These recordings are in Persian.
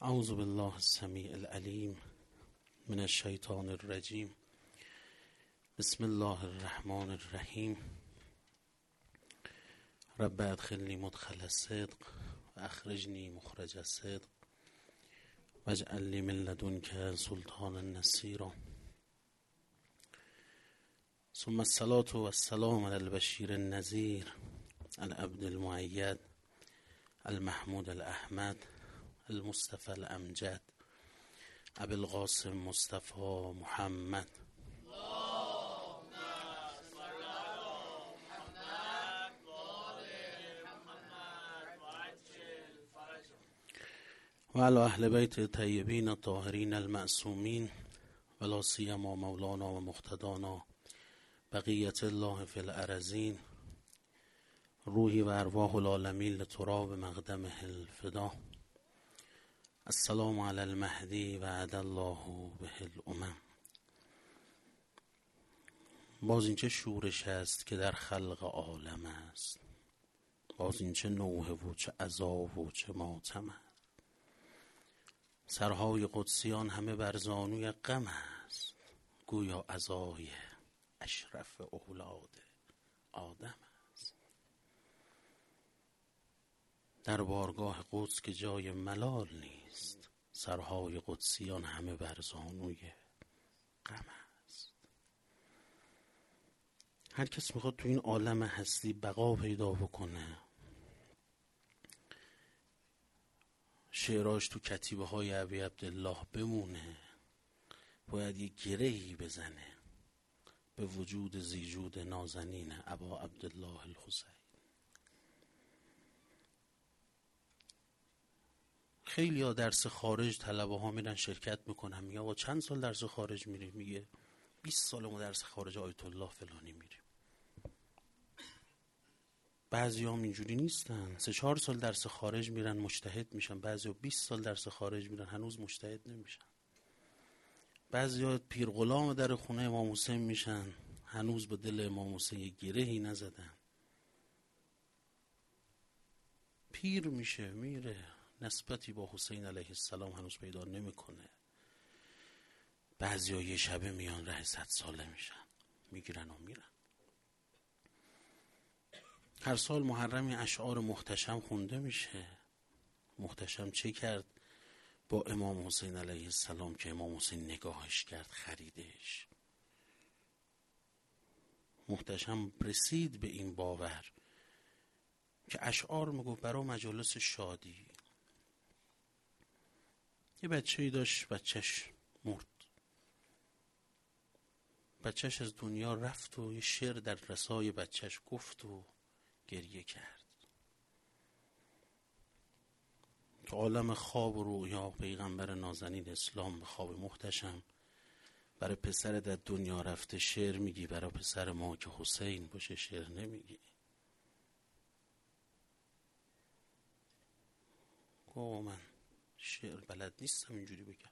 اعوذ بالله السمیع العلیم من الشیطان الرجیم. بسم الله الرحمن الرحیم. رب ادخلنی مدخل الصدق و اخرجنی مخرج الصدق واجعل لی من لدنک سلطانا نصیرا. ثم الصلاة والسلام علی البشیر النذیر العبد المؤید المحمود الاحمد المصطفى الامجد ابی القاسم مصطفى محمد. و علی اهل بیت الطیبین الطاهرین المعصومین و لا سیما مولانا و مقتدانا بقیت الله فی الارضین روحی و ارواح العالمین لتراب مقدمه الفدا. السلام علی المهدی و عد الله به الامم. باز این چه شورش است که در خلق عالم است، باز این چه نوحه و چه عذاب و چه ماتم است. سرهای قدسیان همه بر زانوی غم است، گویا عزای اشرف اولاد آدم است. در بارگاه قدس که جای ملال نیست، سرهای قدسیان همه بر زانوی غم است. هر کس میخواد تو این عالم هستی بقا پیدا بکنه، شعراش تو کتیبه های ابی عبدالله بمونه، باید یه گرهی بزنه به وجود زیجود نازنین ابا عبدالله الحسین. خیلی ها درس خارج طلبه ها میرن شرکت میکنن، میگه آقا چند سال درس خارج میری؟ میگه 20 سال ما درس خارج آیت الله فلانی میریم. بعضی هم اینجوری نیستن، 3-4 سال درس خارج میرن مجتهد میشن، بعضی ها 20 سال درس خارج میرن هنوز مجتهد نمیشن. بعضی ها پیر غلام در خونه امام حسین میشن، هنوز به دل امام حسین یه گرهی نزدن. پیر میشه میره، نسبتی با حسین علیه السلام هنوز پیدا نمیکنه. بعضی ها یه شبه میان ره 100 ساله میشن، میگیرن و میرن. هر سال محرمی اشعار محتشم خونده میشه. محتشم چه کرد با امام حسین علیه السلام که امام حسین نگاهش کرد خریدش؟ محتشم رسید به این باور که اشعار میگو برای مجالس شادی. یه بچه‌ای داشت، بچهش مرد، بچهش از دنیا رفت و یه شعر در رسای بچهش گفت و گریه کرد. تو عالم خواب و رویا پیغمبر نازنین اسلام به خواب محتشم برای پسر در دنیا رفته شعر میگی، برای پسر ما که حسین باشه شعر نمیگی. گفت من شعر بلد نیستم اینجوری بگم.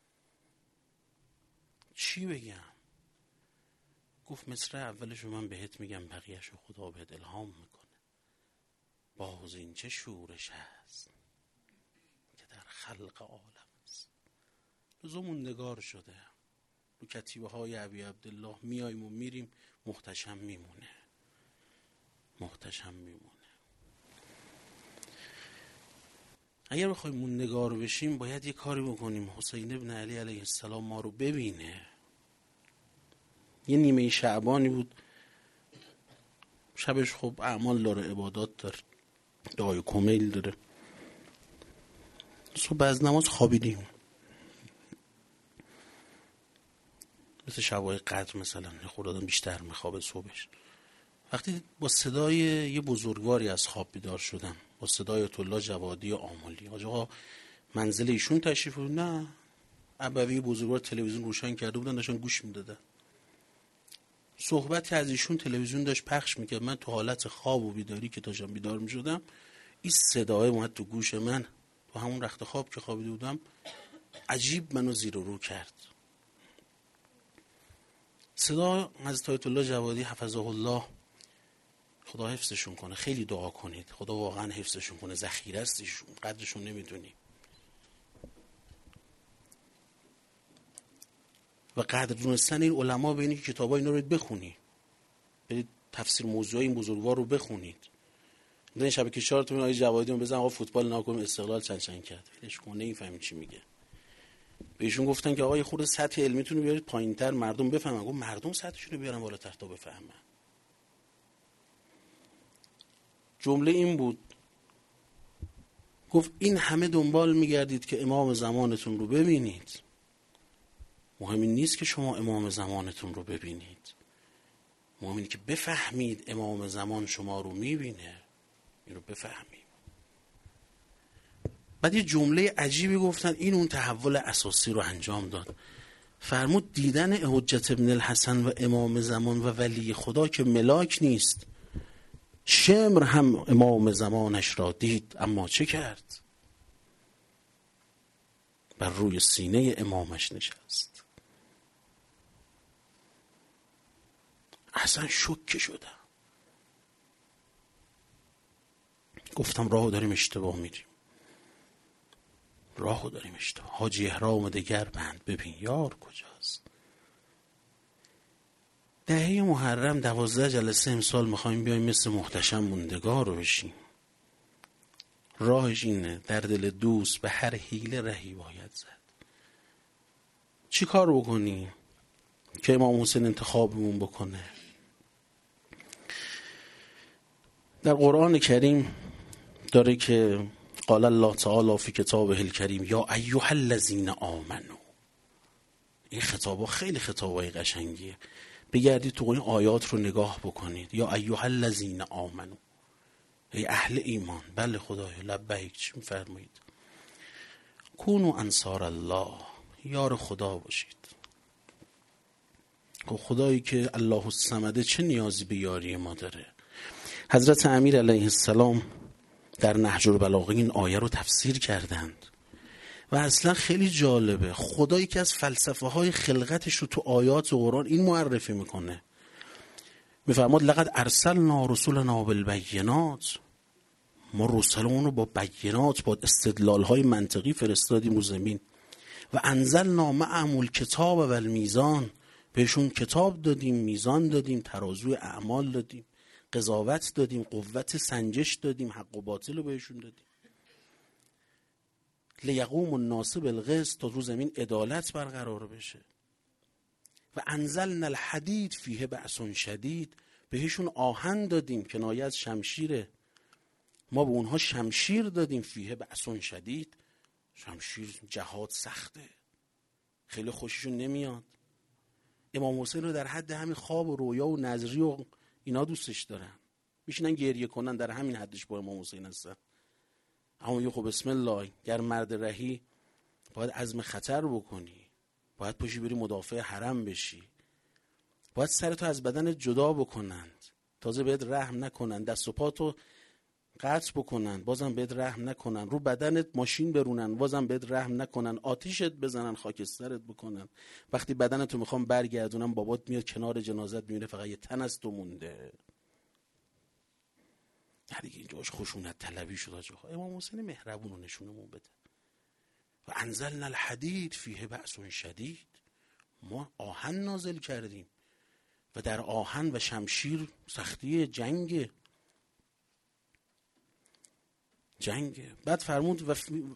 چی بگم؟ گفت مصرع اولشو من بهت میگم، بقیهشو خدا بهت الهام میکنه. باز این چه شورش هست که در خلق عالم است. روزمون نگار شده، رو کتیبه های ابی عبدالله میاییم و میریم، محتشم میمونه، محتشم میمونه. اگر بخوایم اون نگار بشیم باید یه کاری بکنیم. حسین ابن علی علیه السلام ما رو ببینه. یه نیمه شعبانی بود، شبش خب اعمال داره، عبادات داره، دعای کمیل داره. صبح از نماز خوابیدیم، مثل شبای قدر مثلا خود آدم بیشتر میخوابه صبحش. وقتی با صدای یه بزرگواری از خواب بیدار شدم، با صدای آیت الله جوادی آملی. آقا منزل ایشون تشریف بود؟ نه، ابوی بزرگوار تلویزیون روشن کرده بودن، داشتن گوش میدادن. صحبتی از ایشون تلویزیون داشت پخش میکرد. من تو حالت خواب و بیداری که داشتم بیدار میشدم، این صدای اومد تو گوش من، تو همون رخت خواب که خوابیده بودم. عجیب منو زیر و رو کرد. صدا حضرت آیت الله جوادی حفظه الله، خدا حفظشون کنه. خیلی دعا کنید خدا واقعا حفظشون کنه، ذخیره است ایشون، قدرشون نمیدونی. و قدر دونستن این علما به اینه که کتابای اینا رو بخونید، برید تفسیر موضوع این بزرگوار رو بخونید. این شبکه 4 تو آیه جوادی رو بزن آقا فوتبال ناکن استقلال چند کرد، ولش کن نمیفهمید چی میگه. بهشون گفتن که آقا یه خورده سطح علمیتون رو بیارید پایینتر مردم بفهمن. گفت مردم سطحشون رو بیارن بالاتر تا بفهمن. جمله این بود، گفت این همه دنبال میگردید که امام زمانتون رو ببینید، مهم این نیست که شما امام زمانتون رو ببینید، مهم اینه که بفهمید امام زمان شما رو میبینه، این رو بفهمید. بعد یه جمله عجیبی گفتن، این اون تحول اساسی رو انجام داد. فرمود دیدن حجت ابن الحسن و امام زمان و ولی خدا که ملاک نیست، شمر هم امام زمانش را دید اما چه کرد؟ بر روی سینه امامش نشست. اصلا شوکه شدم، گفتم راهو داریم اشتباه میریم، راهو داریم اشتباه. حاجی احرام دگر بند ببین یار کجاست. دهه محرم 12 جلسه امسال میخوایم بیایم مثل محتشم موندگار رو بشیم. راهش اینه، در دل دوست به هر حیله رهی باید زد. چی کار بکنی که امام حسین انتخابمون بکنه؟ در قرآن کریم داره که قال الله تعالی فی کتابه الکریم یا ایها الذین آمنو. این خطابا خیلی خطابای قشنگیه، بگردید تو این آیات رو نگاه بکنید. یا ایها الذین آمنو، ای اهل ایمان. بله خدایا لبیک، چی میفرمایید؟ کونوا انصار الله، یار خدا باشید. خدایی که الله الصمد چه نیازی به یاری ما داره؟ حضرت امیر علیه السلام در نهج البلاغه این آیه رو تفسیر کردند و اصلا خیلی جالبه. خدایی که از فلسفه های خلقتش رو تو آیات قرآن این معرفی میکنه، میفرماد لقد ارسلنا رسولنا بالبینات، ما رسولمون رو با بینات، با استدلال های منطقی فرستادیم رو زمین. و انزلنا معهم الکتاب و المیزان، بهشون کتاب دادیم، میزان دادیم، ترازوی اعمال دادیم، قضاوت دادیم، قوت سنجش دادیم، حق و باطل رو بهشون دادیم. لیقوم الناس بالقسط، تا رو زمین عدالت برقرار بشه. و انزلنا الحدید فیه بأس شدید، بهشون آهن دادیم، کنایه از شمشیره، ما به اونها شمشیر دادیم. فیه بأس شدید، شمشیر جهاد سخته، خیلی خوششون نمیاد. امام حسین رو در حد همین خواب و رویا و نظری و اینا دوستش دارن، میشینن گریه کنن، در همین حدش با امام حسین هستن. اما یه خب بسم الله، گر مرد رهی باید عزم خطر بکنی، باید پشی بری مدافع حرم بشی، باید سرتو از بدن جدا بکنند تازه بهت رحم نکنن، دست و پاتو قطع بکنن بازم بهت رحم نکنن، رو بدنت ماشین برونن بازم بهت رحم نکنن، آتیشت بزنن، خاکسترت بکنن، وقتی بدنتو میخوام برگردونن بابات میاد کنار جنازت میبینه فقط یه تن از تو مونده. دیگه اینجاش خشونت طلبی شد. امام حسین مهربون رو نشونمون بده. و انزلنا الحدید فیه بأس شدید، ما آهن نازل کردیم و در آهن و شمشیر سختی جنگ. بعد فرمود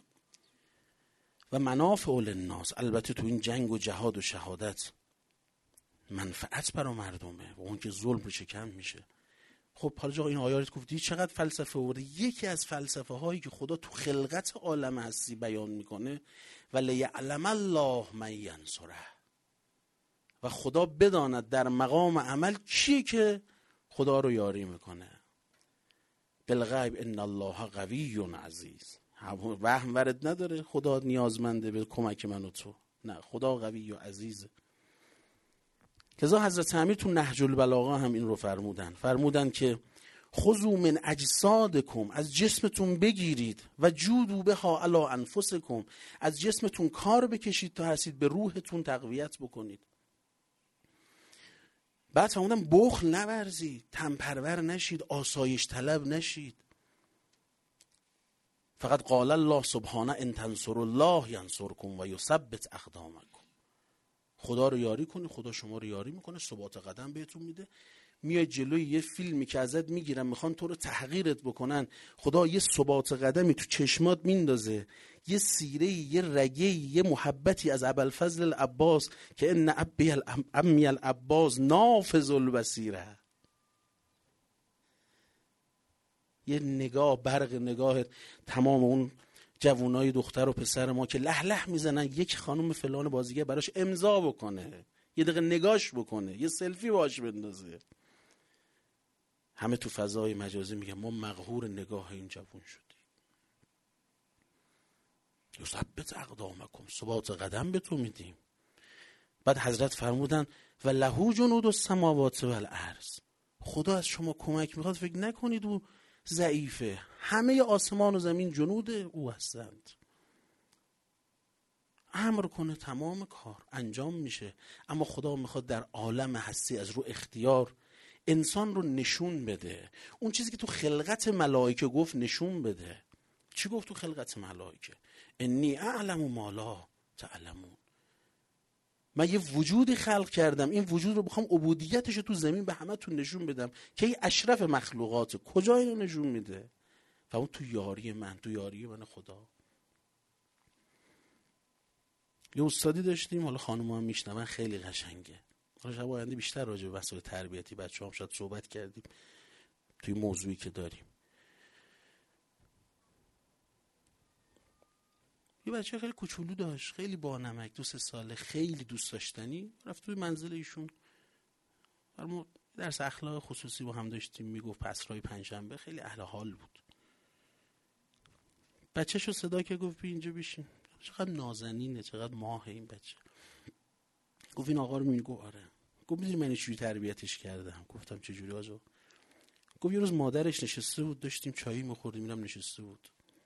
و منافع للناس، البته تو این جنگ و جهاد و شهادت منفعت برای مردمه و اون که ظلم رو شکم میشه. خب حالا جا این آیات گفتی چقدر فلسفه ورده. یکی از فلسفه هایی که خدا تو خلقت عالم هستی بیان میکنه و لیعلم الله من ینصره، و خدا بداند در مقام عمل کیه که خدا رو یاری میکنه. بالغیب ان الله قوی عزیز، وهم ورد نداره خدا نیازمنده به کمک من و تو، نه، خدا قوی و عزیزه. لذا حضرت امیر تو نهج البلاغه هم این رو فرمودن که خذوا من اجسادکم، از جسمتون بگیرید، و جودوا بها علی انفسکم، از جسمتون کار بکشید تا هستید به روحتون تقویت بکنید. بعد فرمودن بخل نورزید، تنپرور نشید، آسایش طلب نشید. فقط قال الله سبحانه ان تنصروا الله ینصرکم و یثبت اقدامکم. خدا رو یاری کنی، خدا شما رو یاری میکنه، ثبات قدم بهتون میده. میای جلوی یه فیلمی که ازت میگیرن میخوان تو رو تحقیرت بکنن، خدا یه ثبات قدمی تو چشمات میندازه، یه سیره، یه رگه، یه محبتی از ابوالفضل العباس که ان ابی امی العباس نافذ البصیره. یه نگاه، برق نگاه تمام اون جوانای دختر و پسر ما که له له میزنن یک خانم فلان بازیگر براش امضا بکنه، یه دقیقه نگاش بکنه، یه سلفی باش بندازه. همه تو فضای مجازی میگن ما مقهور نگاه این جوان شدیم. یثبت اقدامکم، ثبات قدم به تو میدیم. بعد حضرت فرمودن و له جنود السماوات والارض، خدا از شما کمک میخواد، فکر نکنید او ضعیفه. همه آسمان و زمین جنود او هستند. امر کنه تمام کار انجام میشه. اما خدا میخواد در عالم هستی از رو اختیار انسان رو نشون بده. اون چیزی که تو خلقت ملائکه گفت نشون بده. چی گفت تو خلقت ملائکه؟ انی اعلم ما لا تعلمون. من یه وجودی خلق کردم، این وجود رو بخوام عبودیتش رو تو زمین به همه تون نشون بدم که این اشرف مخلوقات. کجا اینو نشون میده؟ و اون تو یاری من، تو یاری من خدا. یه استادی داشتیم، حالا خانم‌ها هم میشنون، خیلی قشنگه. حالا شب آینده بیشتر راجع به مسائل تربیتی بچه‌ها هم شاید صحبت کردیم توی موضوعی که داریم. یه بچه خیلی کوچولو داشت، خیلی بانمک، 2-3 ساله، خیلی دوست داشتنی. رفت توی منزل ایشون، ما درس اخلاق خصوصی با هم داشتیم، میگفت پسرای پنجشنبه، خیلی اهل حال بود. بچه‌شو صدا که گفت بی اینجا بشین. چقدر نازنینه، چقدر ماهه این بچه. گفت این آقا رو میگو. آره. گفت میدونی من چجوری تربیتش کردم؟ گفتم چجوری آجا؟ گفت یه روز مادرش نشسته بود، داشتیم چایی می‌خوردیم، میرم نشسته بود.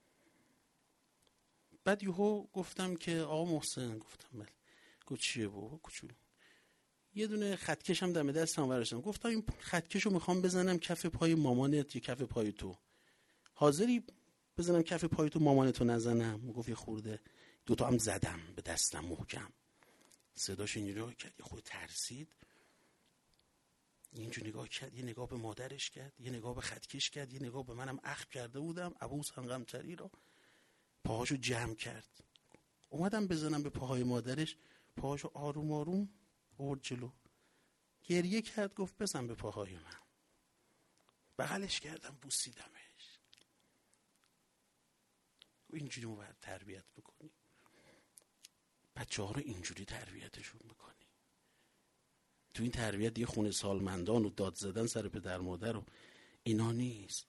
بعد یهو گفتم که آقا محسن، گفتم بله. گفت چیه بابا کوچولو؟ یه دونه خطکش هم دم دستم ورشتم. گفتم این خطکشو میخوام بزنم کف پای مامانت یا کف پای تو، حاضری بزنم کف پای تو مامانتو نزنم؟ گفت یه خورده. دوتا هم زدم به دستم محکم. صداش اینجوری کرد، یه خود ترسید، اینجوری نگاه کرد، یه نگاه به مادرش کرد، یه نگاه به خطکش کرد، یه نگاه به منم اخم کرده بودم، عبوس هنگمتری رو. پاهاشو جمع کرد، اومدم بزنم به پاهای مادرش، پاهاشو آروم آروم آورد جلو، گریه کرد، گفت بزن به پاهای من. بغلش کردم، بوسیدمش. اینجوری ما باید تربیت بکنی. بچه‌ها رو اینجوری تربیتشون بکنی. تو این تربیت یه خونه سالمندان و داد زدن سر پدر مادر و اینا نیست.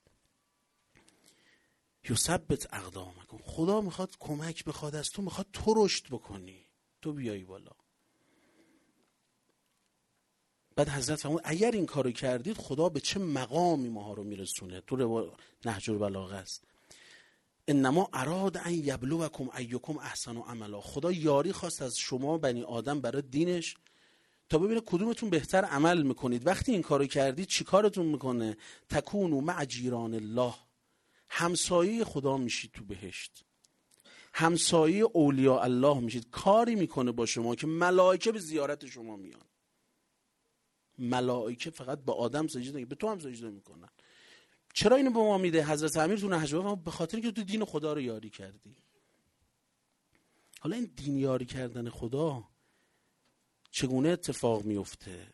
یثبت اقدامکم، خدا میخواد کمک بخواد از تو، میخواد تو رشد بکنی، تو بیایی بالا. بعد حضرت فرمود اگر این کارو کردید خدا به چه مقامی ماها رو میرسونه. تو نهج البلاغه است. انما اراد ان یبلوکم ایکم احسن عملا. خدا یاری خواست از شما بنی آدم برای دینش تا ببینه کدومتون بهتر عمل میکنید. وقتی این کارو کردید چی کارتون میکنه؟ تکونوا مع جیران الله، همسایه خدا میشید تو بهشت، همسایه اولیاء الله میشید. کاری میکنه با شما که ملائکه به زیارت شما میان. ملائکه فقط به آدم سجده نمیکنن، به تو هم سجده میکنن. چرا اینو به ما میده حضرت امیر تو نهج البلاغه؟ به خاطر که تو دین خدا رو یاری کردی. حالا این دین یاری کردن خدا چگونه اتفاق میفته؟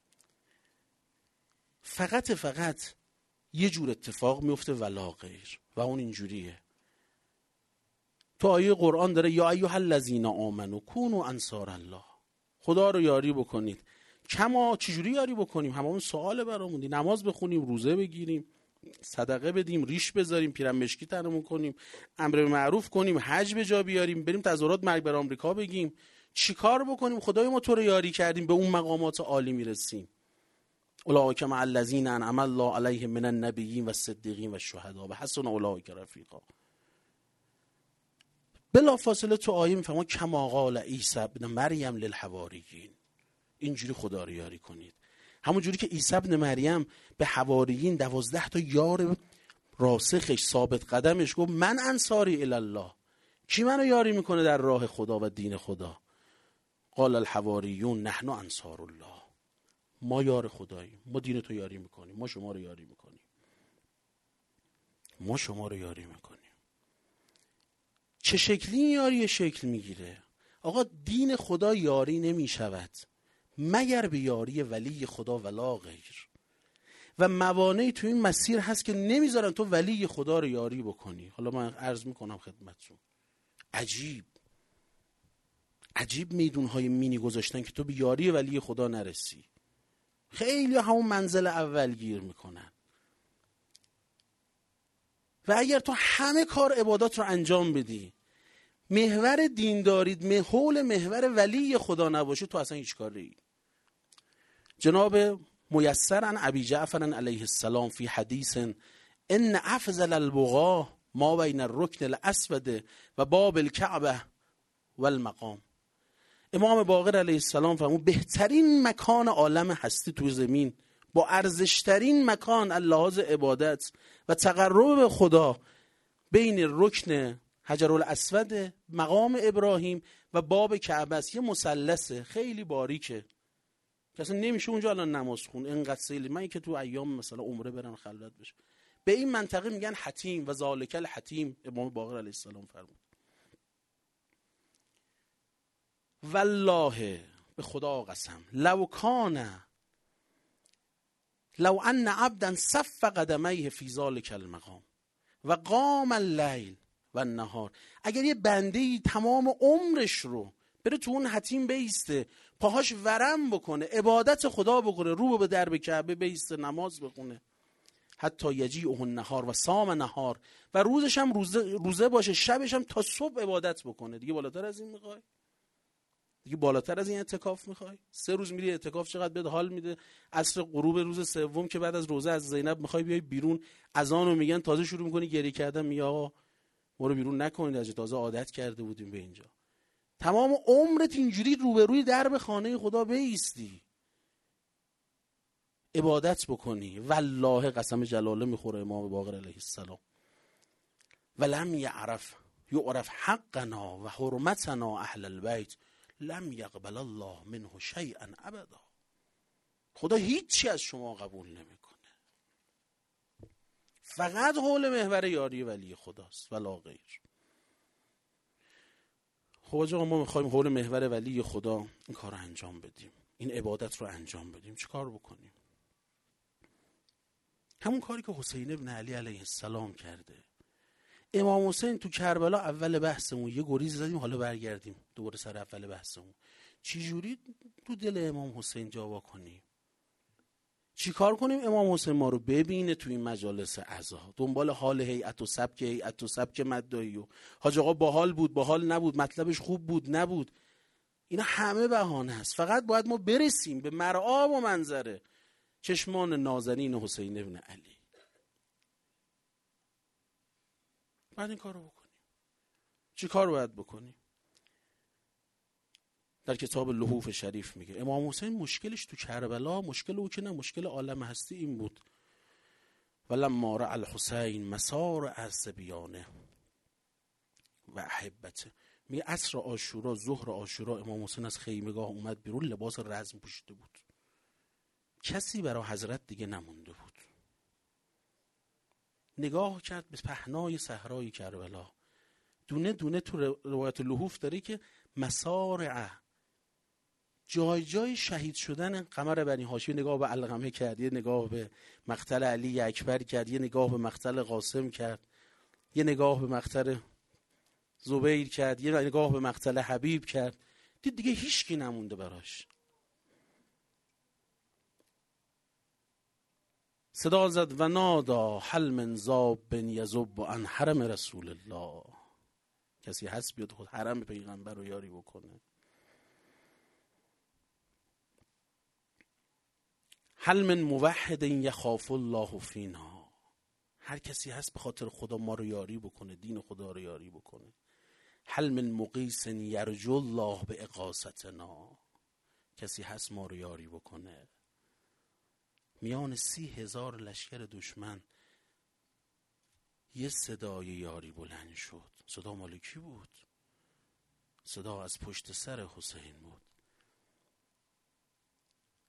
فقط یه جور اتفاق میفته ولا غیر، و اون اینجوریه. تو آیه قرآن داره یا ایها الذین آمنوا کونوا انصار الله، خدا رو یاری بکنید. کما چجوری یاری بکنیم؟ همون سواله برامون. نماز بخونیم، روزه بگیریم، صدقه بدیم، ریش بذاریم، پیرن مشکی تنمون کنیم، امر به معروف کنیم، حج به جا بیاریم، بریم تظاهرات مرگ بر آمریکا بگیم. چی کار بکنیم خدای ما تو رو یاری کردیم، به اون مقامات عالی میرسیم. اولئک مع الذین انعم الله علیهم من النبیین و الصدیقین و الشهداء و حسن اولئک رفیقا. بلا فاصله تو آیه میفهمه کما قال عیسی ابن مریم للحواریین. اینجوری خدا رو یاری کنید. همون جوری که عیسی ابن مریم به حواریین 12 تا یار راسخش ثابت قدمش گفت من انصاری الی الله، کی منو یاری میکنه در راه خدا و دین خدا؟ قال الحواریون نحن انصار الله، ما یار خداییم، ما دین تو یاری میکنیم، ما شما رو یاری میکنیم، ما شما رو یاری میکنیم. چه شکلی این یاری شکل میگیره؟ آقا دین خدا یاری نمیشود مگر به یاری ولی خدا ولا غیر. و موانعی تو این مسیر هست که نمیذارن تو ولی خدا رو یاری بکنی. حالا من عرض میکنم خدمتتون، عجیب میدونهای مینی گذاشتن که تو به یاری ولی خدا نرسی. خیلی همون منزل اول گیر میکنن. و اگر تو همه کار عبادات رو انجام بدی، محور دین دارید، حول محور ولی خدا نباشه، تو اصلا هیچ کاری. جناب میسر عن ابی جعفر علیه السلام فی حدیث ان افضل البقاع ما بین الرکن الاسود و باب الکعبه و المقام. امام باقر علیه السلام فرمود بهترین مکان عالم هستی تو زمین، با ارزشترین مکان لحاظ عبادت و تقرب به خدا، بین رکن حجرالاسود، مقام ابراهیم و باب کعبه است. یه مثلثه خیلی باریکه که اصلا نمیشه اونجا الان نماز خون، اینقدر سیلی. من که تو ایام مثلا عمره برم خلوت بشه، به این منطقه میگن حتیم و ذالک الحتیم. امام باقر علیه السلام فرمود والله، به خدا قسم، لو ان عبدا صف قدمیه فی ذلک المقام و قام اللیل و النهار، اگر یه بنده‌ای تمام عمرش رو بره تو اون حتیم بیسته، پاهاش ورم بکنه، عبادت خدا بکنه، رو به درب کعبه بیسته، نماز بخونه، حتی یجیعه النهار و صام نهار، و روزش هم روزه باشه، شبش هم تا صبح عبادت بکنه، دیگه بالاتر از این میخوای؟ دیگه بالاتر از این اعتکاف میخوای؟ 3 روز میری اعتکاف، چقدر بهت حال میده؟ عصر غروب روز سوم که بعد از روزه از زینب میخوای بیای بیرون، اذانو میگن، تازه شروع میکنی گریه کردن، میگه آقا ما رو بیرون نکنید، از تازه عادت کرده بودیم به اینجا. تمام عمرت اینجوری روبروی درب خانه خدا بیستی، عبادت بکنی. والله قسم جلاله میخوره امام باقر علیه السلام، ولم یعرف حقنا و حرمتنا اهل البیت لم یقبل الله منه شیئا ابدا. خدا هیچی از شما قبول نمیکنه، فقط حول محور یاری ولی خداست ولا غیر. خب آقا ما میخوایم حول محور ولی خدا این کار رو انجام بدیم، این عبادت رو انجام بدیم، چه کار بکنیم؟ همون کاری که حسین ابن علی علیه السلام کرده. امام حسین تو کربلا اول بحثمون یه گریز زدیم، حالا برگردیم دوباره سر اول بحثمون. چی جوری تو دل امام حسین جا کنیم؟ چی کار کنیم امام حسین ما رو ببینه تو این مجالس عزا، دنبال حال هیئت و سبک مدعی و حاج آقا باحال بود، باحال نبود، مطلبش خوب بود نبود، اینا همه بهانه است. فقط باید ما برسیم به مرآب و منظره چشمان نازنین حسین ابن علی. بعد این کار رو بکنیم. چی کار باید بکنیم؟ در کتاب لحوف شریف میگه امام حسین مشکلش تو کربلا، مشکل او که نه، مشکل عالم هستی این بود. ولما رأى الحسین مسار الصبیانه و احبته، میگه عصر عاشورا، ظهر عاشورا، امام حسین از خیمگاه اومد بیرون، لباس رزم پوشیده بود، کسی برای حضرت دیگه نمونده بود. نگاه کرد به پهنای صحرای کربلا، دونه دونه تو روایت لحوف داره که مسارع، جای جای شهید شدن قمر بنی هاشم، نگاه به علقمه کرد، یه نگاه به مقتل علی اکبر کرد، یه نگاه به مقتل قاسم کرد، یه نگاه به مقتل زبیر کرد، یه نگاه به مقتل حبیب کرد، دید دیگه هیچکی نمونده براش. صدا زد و نادا هل من ذاب یذب عن حرم رسول الله، کسی هست بیاد خود حرم پیغمبر رو یاری بکنه؟ هل من موحد یخاف الله فینا، هر کسی هست به خاطر خدا ما رو یاری بکنه، دین خدا رو یاری بکنه. هل من مقیس یرجو الله به اغاثتنا، کسی هست ما رو یاری بکنه؟ میان 30,000 لشکر دشمن یه صدای یاری بلند شد. صدا مال کی بود؟ صدا از پشت سر حسین بود.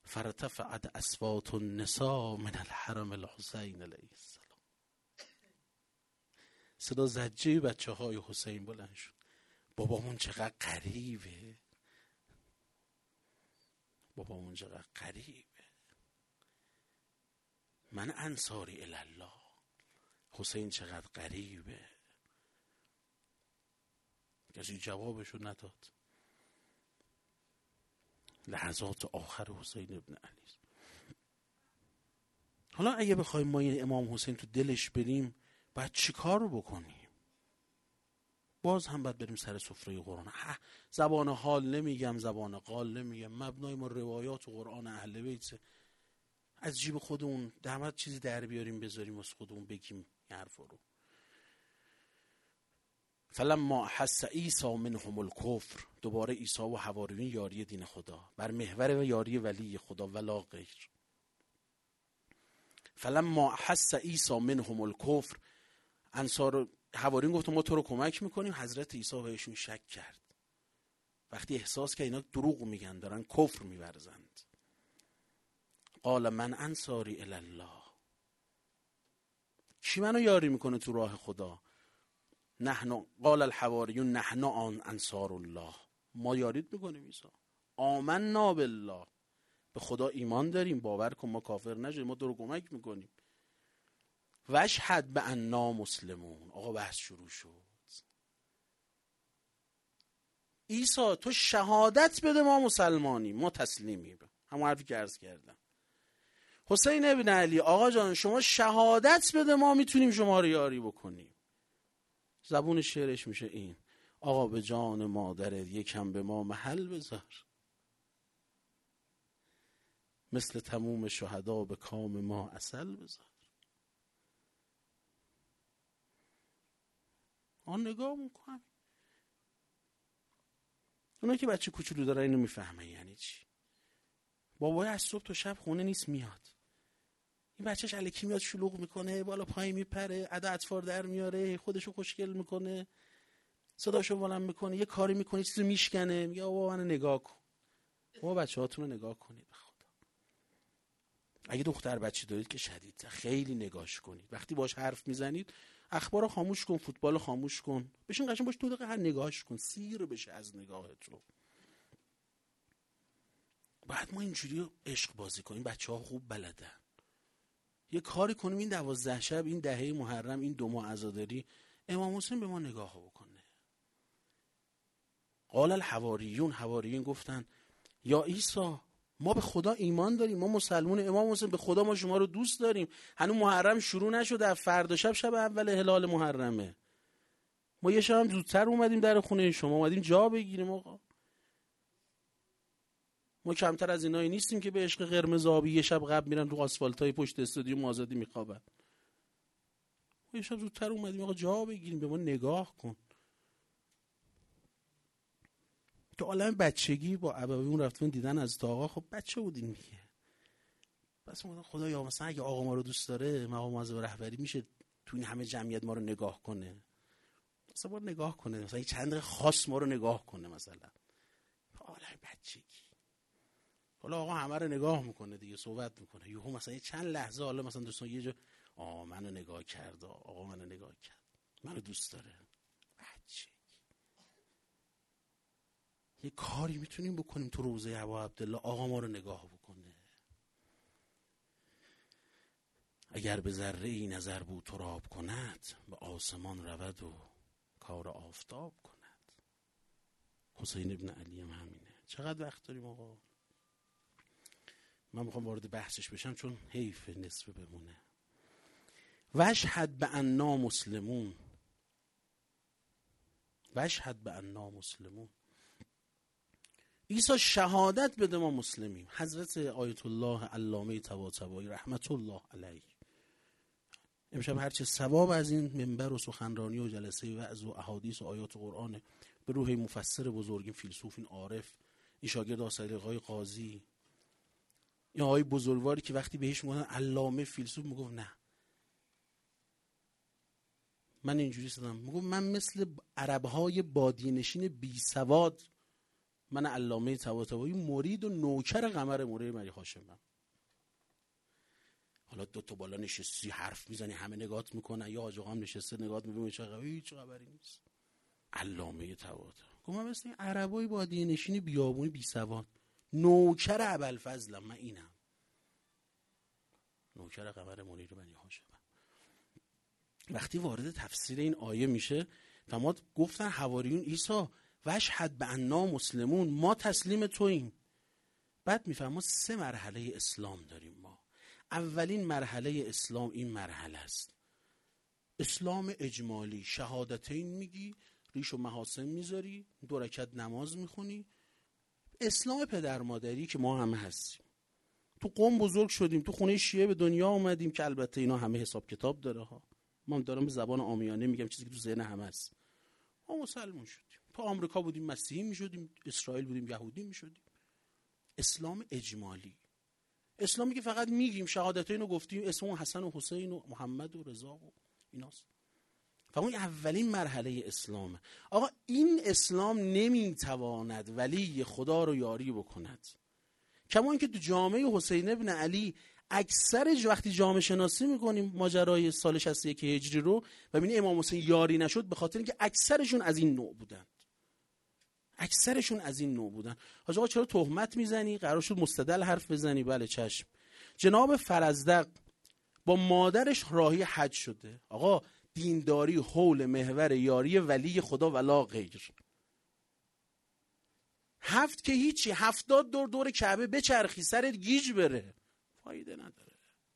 فرتفعت اصوات النساء من الحرم الحسین علیه السلام. صدا زجه بچه های حسین بلند شد. بابامون چقدر غریبه، بابامون چقدر غریبه. من انصاری الله. حسین چقدر غریبه. کسی جوابشو نداد. لحظات آخر حسین ابن علی. حالا اگه بخوایم ما این امام حسین تو دلش بریم باید چی کار رو بکنیم؟ باز هم باید بریم سر سفره قرآن. زبان حال نمیگم، زبان قال نمیگم، مبنای ما روایات و قرآن اهل بیت. از جیب خودمون درمت چیزی در بیاریم بذاریم واسه خودمون بگیم این حرفا رو. فلما احس عیسی منهم الکفر، دوباره عیسی و حواریون یاری دین خدا بر محور و یاری ولی خدا ولا غیر. فلما احس عیسی منهم الکفر، انصار حواریون گفتن ما تو رو کمک میکنیم. حضرت عیسی بهشون شک کرد وقتی احساس کرد اینا دروغ میگن، دارن کفر میورزند. قال من انصاری الله، کی منو یاری میکنه تو راه خدا؟ نحن قال الحواریون نحن انصار الله، ما یاریت میکنیم. عیسی آمنا بالله، به خدا ایمان داریم، باور کن ما کافر نشیم، ما تو رو کمک میکنیم. واشهد بأننا مسلمون. آقا بحث شروع شد. عیسی تو شهادت بده ما مسلمانیم، ما تسلیمیم. همون حرفی که عرض کردم. حسین ابن علی آقا جان شما شهادت بده ما میتونیم شما رو یاری بکنیم. زبون شعرش میشه این: آقا به جان مادرت یکم به ما محل بذار، مثل تموم شهدا به کام ما عسل بذار. آن نگاه میکنم اونا که بچه کوچولو داره اینو میفهمه یعنی چی. بابای از صبح تا شب خونه نیست میاد، این بچهش الکی میاد شلوغ میکنه، بالا پای میپره، ادا اطفار در میاره، خودشو خوشگل میکنه، صداشو بلند میکنه، یه کاری میکنه چیزو میشکنه، میگه بابا منو نگاه کن. بابا بچه‌هاتون رو نگاه کنید به خدا. اگه دختر بچه دارید که شدید خیلی نگاهش کنید. وقتی باش حرف میزنید اخبار رو خاموش کن، فوتبال رو خاموش کن، بشین قشنگ باش 2 دقیقه هر نگاهش کن، سیر بشه از نگاهت رو. بعد ما اینجوری عشق بازی کنیم، بچه‌ها خوب بلدن. یه کاری کنیم این 12 شب، این دهه محرم، این 2 ماه عزاداری، امام حسین به ما نگاه بکنه. قال الحواریون، حواریون گفتن یا عیسی ما به خدا ایمان داریم، ما مسلمون. امام حسین به خدا ما شما رو دوست داریم. هنوز محرم شروع نشده، فردا شب اول هلال محرمه. ما یه شب زودتر اومدیم در خونه شما، اومدیم جا بگیریم. آقا ما کمتر از اینایی نیستیم که به عشق قرمز آبی یه شب قبل میرن رو آسفالتای پشت استادیوم آزادی میخوابن. ما یه شب زودتر اومدیم آقا جا بگیریم، به ما نگاه کن. تو عالم بچگی با ابویمون رفتیم دیدن از آقا، خب بچه بودیم دیگه. بس ما خدا یا مثلا اگه آقا ما رو دوست داره، مقام معظم رهبری میشه تو این همه جمعیت ما رو نگاه کنه، مثلا ما رو نگاه کنه، مثلا چند دقیقه خاص ما رو نگاه کنه مثلا. عالم بچگی. حالا آقا همه رو نگاه میکنه دیگه، صحبت میکنه، یهو مثلا چند لحظه حالا مثلا دوستان یه جا منو نگاه کرد، آقا منو نگاه کرد، منو دوست داره. بچگی. یه کاری میتونیم بکنیم تو روزه ابا عبدالله آقا ما رو نگاه بکنه. اگر به ذره ای نظر بود تراب کند، به آسمان رود و کار آفتاب کند. حسین ابن علی هم همینه. چقدر وقت داریم آقا؟ من میخوام وارد بحثش بشم چون حیف نصف بمونه. واشهد بأننا مسلمون، واشهد بأننا مسلمون. عیسی شهادت بده ما مسلمیم. حضرت آیت الله علامه طباطبایی رحمت الله علیه امشب هرچه ثواب از این منبر و سخنرانی و جلسه وعظ و احادیث و آیات قرآن به روح مفسر بزرگین فیلسوف، این عارف، این شاگرد آثار آقای قاضی، این آقای بزرگواری که وقتی بهش میگن علامه فیلسوف میگفت نه، من اینجوری شدم، میگفت من مثل عربهای بادیه نشین بی سواد من علامه طباطبایی مرید و نوکر قمر مولوی مری هاشمم. حالا دو تا بالا نشستی حرف میزنی همه نگات میکنن، یا حاج آقا هم نشسته نگات میکنه چه خبره، هیچ خبری نیست. علامه طباطبایی گفتم مثل این عربای بادیه نشین بیابونی بی سواد، نوکر ابوالفضلم، من اینم نوکر قمر مولوی مری هاشمم. وقتی وارد تفسیر این آیه میشه و گفتن حواریون عیسی واشهد بأننا مسلمون، ما تسلیم توییم. بعد میفهمم 3 مرحله اسلام داریم ما. اولین مرحله اسلام این مرحله است، اسلام اجمالی، شهادتین میگی، ریش و محاسن میذاری، 2 رکعت نماز میخونی، اسلام پدر مادری که ما همه هستیم. تو قم بزرگ شدیم، تو خونه شیعه به دنیا اومدیم که البته اینا همه حساب کتاب داره ها، من دارم به زبان عامیانه میگم چیزی که تو ذهن همه است. ما مسلمان شدیم، تو آمریکا بودیم مسیحی میشدیم، اسرائیل بودیم یهودی میشدیم. اسلام اجمالی، اسلامی که فقط میگیم شهادتین رو گفتیم، اسم حسن و حسین و محمد و رضا و ایناست. فهمون اولین مرحله اسلامه. آقا این اسلام نمیتواند ولی خدا رو یاری بکند. کما اینکه تو جامعه حسین ابن علی اکثر وقتی جامعه شناسی میکنیم ماجرای سال 61 هجری رو و ببینیم امام حسین یاری نشد، به خاطر اینکه اکثرشون از این نوع بودن. حاج آقا چرا تهمت میزنی؟ قرار شد مستدل حرف بزنی. بله چشم. جناب فرزدق با مادرش راهی حج شده. آقا دینداری حول محور یاری ولی خدا ولا غیر. 7 که هیچی، 70 دور کعبه بچرخی سرت گیج بره، فایده نداره.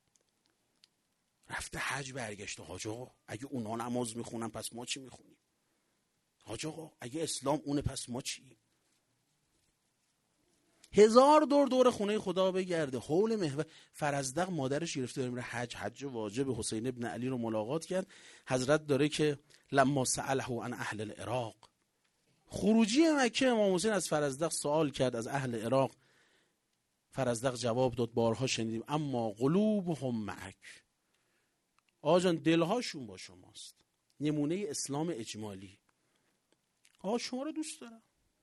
رفته حج برگشته. حاج آقا اگه اونا نماز میخونن پس ما چی میخونیم؟ حاج آقا اگه اسلام اونه پس ما چی؟ 1000 دور خونه خدا بگرده حول محور. فرزدق مادرش گرفته داره میره حج واجب حسین ابن علی رو ملاقات کرد. حضرت داره که لما سأله عن اهل العراق، خروجی مکه امام حسین از فرزدق سوال کرد از اهل عراق. فرزدق جواب داد بارها شنیدیم اما قلوبهم معک، آجان دلهاشون با شماست. نمونه اسلام اجمالی، آقا شما رو دوست دارم.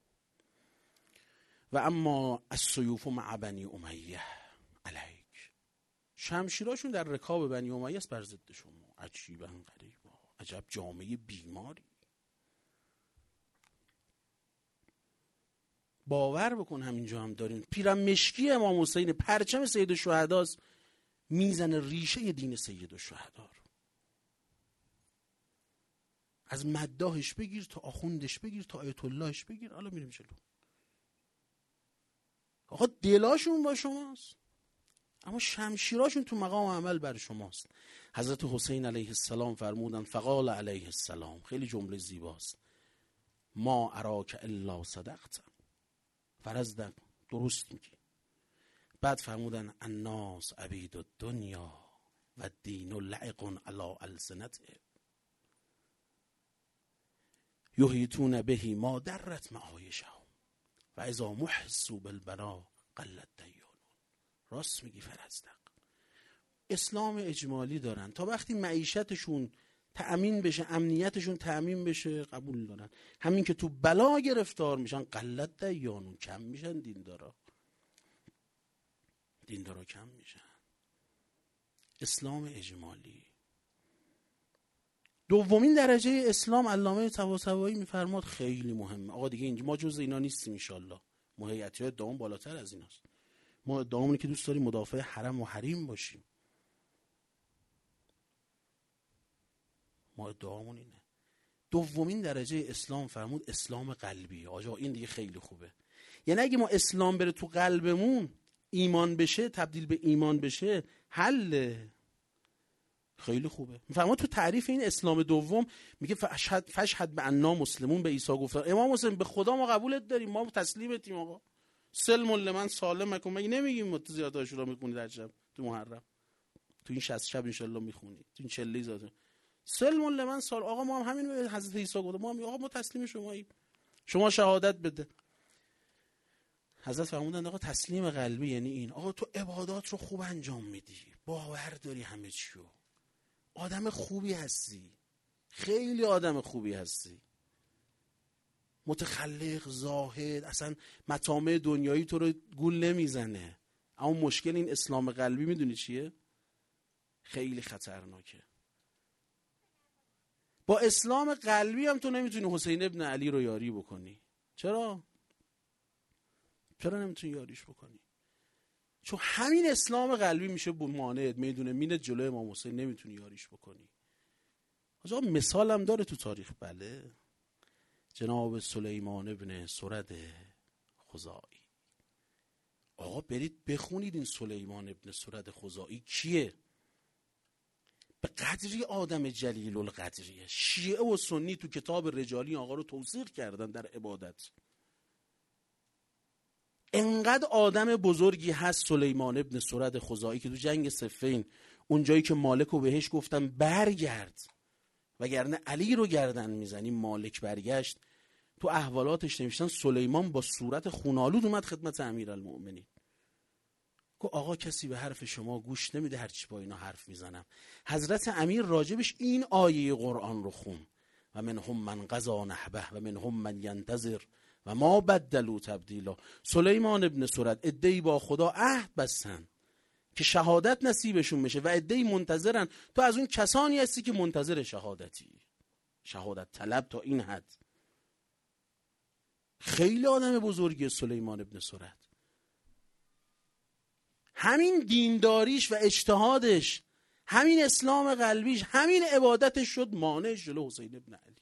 و اما السیوف مع بنی امیه علیک، شمشیراشون در رکاب بنی امیه است بر ضد شما. عجیبا غریبا، عجب جامعه بیماری. باور بکن همینجا هم داریم پیرم مشکی امام حسین، پرچم سید الشهداست، میزنه ریشه دین سید الشهدا رو. از مداحش بگیر تا آخوندش بگیر تا آیت اللهش بگیر. حالا میریم جلو. آقا دلاشون با شماست اما شمشیراشون تو مقام عمل بر شماست. حضرت حسین علیه السلام فرمودن فقال علیه السلام، خیلی جمله زیباست، ما اراک الا صدقت. فرزدق درست میگی. بعد فرمودن الناس عبید الدنیا و الدین لعق علی السنته یحیطون به ما درت معایشهم و اذا محسوا بالبلا قلت دیانون. راست میگی فرزدق. اسلام اجمالی دارن تا وقتی معیشتشون تأمین بشه، امنیتشون تأمین بشه قبول دارن. همین که تو بلا گرفتار میشن قلت دیانون، کم میشن دیندارا کم میشن. اسلام اجمالی. دومین درجه اسلام علامه طباطبایی میفرماد خیلی مهمه. آقا دیگه اینجا ما جز اینا نیستیم ان شاءالله. ما هیئت‌های ادعامون بالاتر از ایناست. ما ادعامون که دوست داریم مدافع حرم و حریم باشیم. ما ادعامون اینه. دومین درجه اسلام فرمود اسلام قلبی. آقا این دیگه خیلی خوبه. یعنی اگه ما اسلام بره تو قلبمون، ایمان بشه، تبدیل به ایمان بشه، حله. خیلی خوبه. میفهمم تو تعریف این اسلام دوم میگه فشهد بأننا مسلمون، به عیسی گفتن امام حسین به خدا ما قبولت داریم، ما تسلیمتیم. آقا سلم لمن سالم مکن. مگه نمیگیم ما تو زیارت عاشورا میخونید در شب تو محرم، تو این 60 شب ان شاء الله میخونید، تو این 40 زاده سلم لمن سال. آقا ما هم همین به حضرت عیسی گفتیم، ما هم آقا ما تسلیم شماییم، شما شهادت بده. حضرت فرمودند آقا تسلیم قلبی یعنی این. آقا تو عبادات رو خوب انجام میدی، باور داری همه چیو، آدم خوبی هستی، خیلی آدم خوبی هستی. متخلق، زاهد، اصلا مطامع دنیایی تو رو گول نمیزنه. اما مشکل این اسلام قلبی میدونی چیه؟ خیلی خطرناکه. با اسلام قلبی هم تو نمیتونی حسین ابن علی رو یاری بکنی. چرا نمیتونی یاریش بکنی؟ چون همین اسلام قلبی میشه مانعت، میدونه مینت جلوی امام حسین نمیتونی یاریش بکنی. آقا مثال هم داره تو تاریخ. بله، جناب سلیمان ابن سرد خزاعی. آقا برید بخونید این سلیمان ابن سرد خزاعی کیه. به قدری آدم جلیل القدریه. شیعه و سنی تو کتاب رجالی آقا رو توثیق کردن در عبادت. انقدر آدم بزرگی هست سلیمان ابن سرد خزاعی که تو جنگ صفین اونجایی که مالک و بهش گفتن برگرد وگرنه علی رو گردن میزنی، مالک برگشت. تو احوالاتش نوشتن سلیمان با صورت خونالود اومد خدمت امیرالمؤمنین. گفت آقا کسی به حرف شما گوش نمیده، هرچی با اینا حرف میزنم. حضرت امیر راجبش این آیه قرآن رو خون: و منهم من قضا نحبه و منهم من ینتظر و ما بدلوا تبدیلا. سلیمان ابن سرد عده‌ای با خدا عهد بستن که شهادت نصیبشون بشه و عده‌ای منتظرن. تو از اون کسانی هستی که منتظر شهادتی، شهادت طلب تا این حد. خیلی آدم بزرگی سلیمان ابن سرد. همین دینداریش و اجتهادش، همین اسلام قلبیش، همین عبادتش شد مانع جلو حسین ابن علی.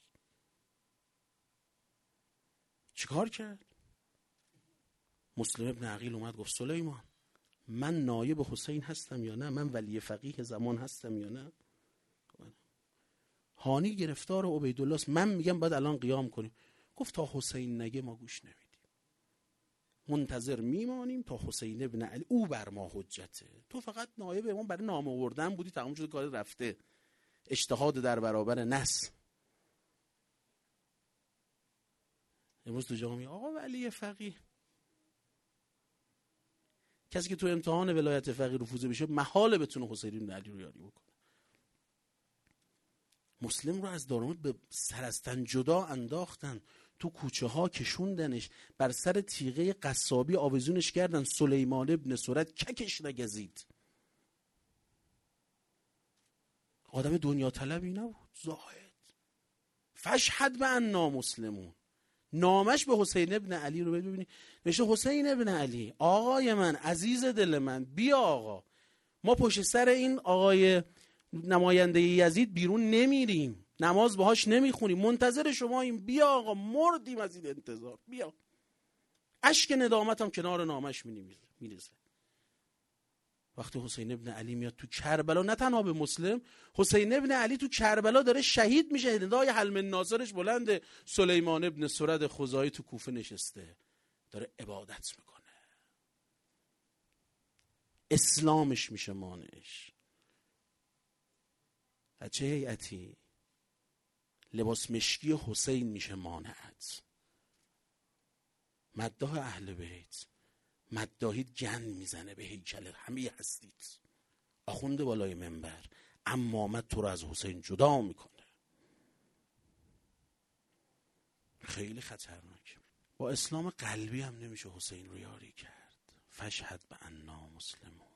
چیکار کرد؟ مسلم ابن عقیل اومد گفت سلیمان من نایب حسین هستم یا نه؟ من ولی فقیه زمان هستم یا نه؟ هانی گرفتار عبیدالله است، من میگم باید الان قیام کنیم. گفت تا حسین نگه ما گوش نمیدیم، منتظر میمانیم تا حسین ابن علی، او بر ما حجته. تو فقط نایب امام برای نام آوردن بودی، تمام شده، کار رفته. اجتهاد در برابر نص. امروز تو جامعه آقا ولی فقیه، کسی که تو امتحان ولایت فقیه رفوزه بشه محاله بتونه حسین ابن علی رو یاری بکنه. مسلم رو از دارالموت به سرستن جدا انداختن، تو کوچه ها کشوندنش، بر سر تیغه قصابی آویزونش کردن. سلیمان ابن سرد ککش نگزید. آدم دنیا طلبی نبود، زاهد. فشهد به انا مسلمون. نامش به حسین ابن علی رو ببینید، نشه حسین ابن علی آقای من، عزیز دل من، بیا آقا، ما پشت سر این آقای نماینده یزید بیرون نمیریم، نماز باهاش نمیخونیم، منتظر شماییم، بیا آقا، مردیم از این انتظار، بیا. اشک ندامتم کنار نامش میریزه. وقتی حسین ابن علی میاد تو کربلا، نه تنها به مسلم، حسین ابن علی تو کربلا داره شهید میشه، ندای حل من ناصرش بلنده. سلیمان ابن سرد خزاعی تو کوفه نشسته داره عبادت میکنه. اسلامش میشه مانعش. چه هیئتی؟ لباس مشکی حسین میشه مانعت. مداح اهل بیت، مداحید گند میزنه به هیکل همه هستید. آخونده بالای منبر عمامت تو رو از حسین جدا میکنه. خیلی خطرناک. با اسلام قلبی هم نمیشه حسین رو یاری کرد. فشهد به انا مسلمون.